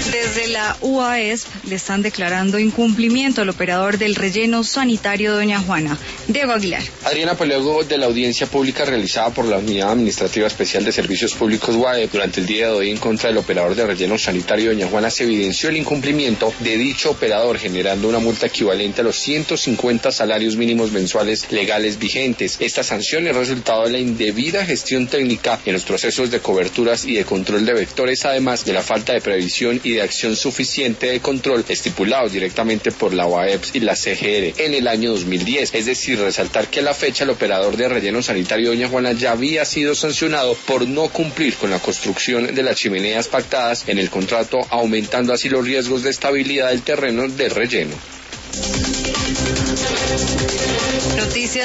Desde la UAESP le están declarando incumplimiento al operador del relleno sanitario Doña Juana. Diego Aguilar. Adriana, pues luego de la audiencia pública realizada por la Unidad Administrativa Especial de Servicios Públicos UAESP durante el día de hoy en contra del operador del relleno sanitario Doña Juana, se evidenció el incumplimiento de dicho operador, generando una multa equivalente a los 150 salarios mínimos mensuales legales vigentes. Esta sanción es resultado de la indebida gestión técnica en los procesos de coberturas y de control de vectores, además de la falta de previsión y de acción suficiente de control estipulados directamente por la UAEPS y la CGR en el año 2010. Es decir, resaltar que a la fecha el operador de relleno sanitario Doña Juana ya había sido sancionado por no cumplir con la construcción de las chimeneas pactadas en el contrato, aumentando así los riesgos de estabilidad del terreno del relleno. Noticias.